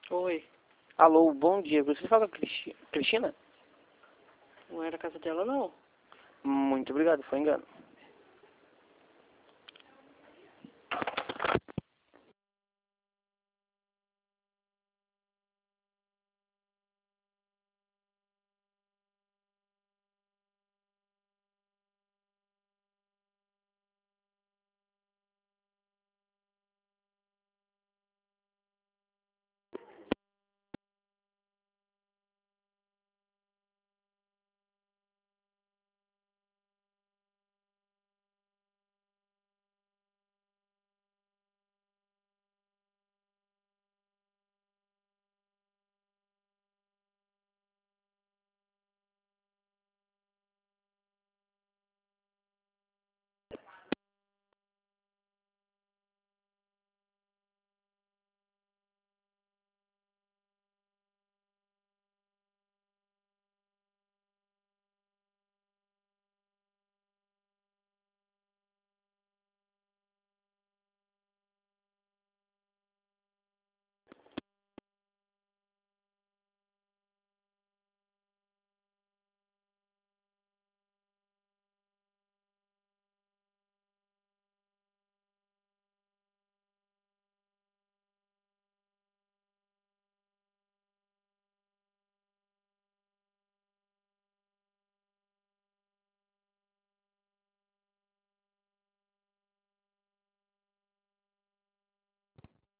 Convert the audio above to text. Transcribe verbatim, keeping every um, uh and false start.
Oi. Alô, bom dia. Você fala com a Cristi- Cristina? Não era a casa dela, não. Muito obrigado, foi engano.